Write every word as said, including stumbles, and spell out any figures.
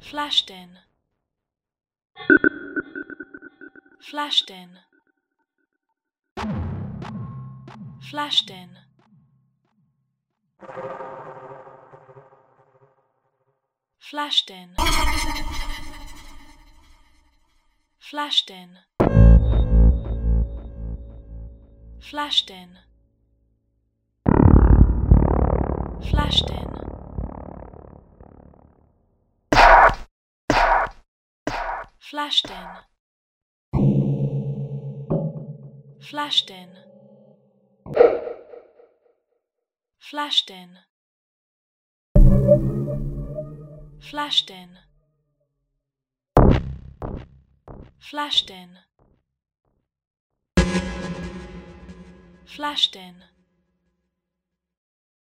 flashed in, flashed in, flashed in, flashed in, flashed in, flashed in, flashed in, flashed in, flashed in, flashed in, flashed in, flashed in, flashed in.